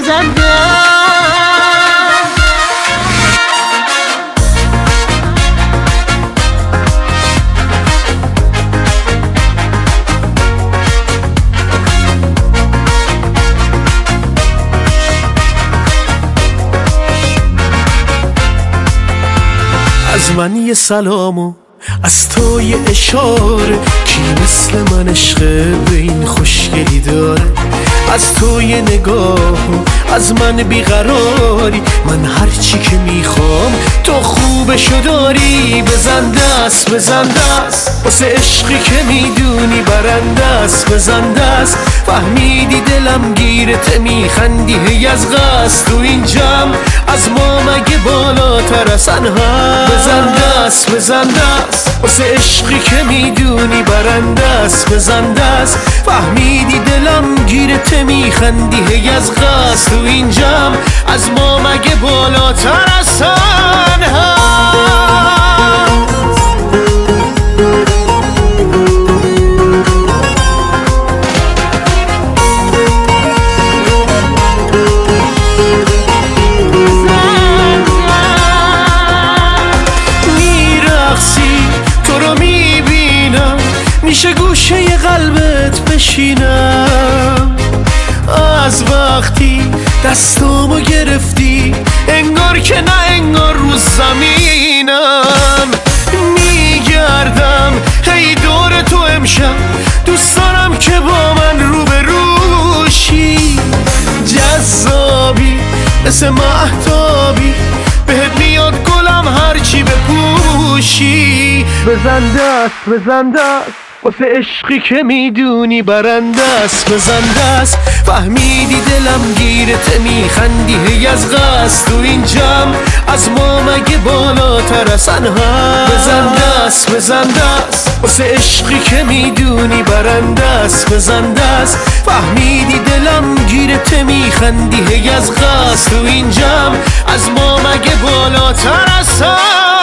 بزنده. از من یه سلامو از تو یه اشاره، کی مثل من عشق به این خوشگلی داره؟ از تو یه نگاه از من بیقراری، من هرچی که میخوام تو خوبشو داری. بزن دست بزن دست واسه عشقی که میدونی برنده است. بزن دست فهمیدی دلم گیرته، میخندی هی از قصد تو این جمع از ما مگه بالاتر اصلا هست. بزن دست بزن دست واسه عشقی که میدونی برنده است. بزن دست فهمیدی دلم گیرته، میخندی هی از قصد تو این جمع از ما مگه بالاتر اصلا هست. میشه گوشه ی قلبت بشینم، از وقتی دستامو گرفتی انگار که نه انگار رو زمینم. میگردم هی دور تو امشب، دوست دارم که با من روبروشی. جذابی مثل مهتابی، بهت میاد گلم هرچی بپوشی. بزن دست بزن دست واسه عشقی که میدونی برنده است. بزن دست فهمیدی دلم گیرته، میخندی هی از قصد تو این جمع از ما مگه بالاتر اصلا هست. بزن دست بزن دست واسه عشقی که میدونی برنده است. بزن دست فهمیدی دلم گیرته، میخندی هی از قصد تو این جمع از ما مگه بالاتر اصلا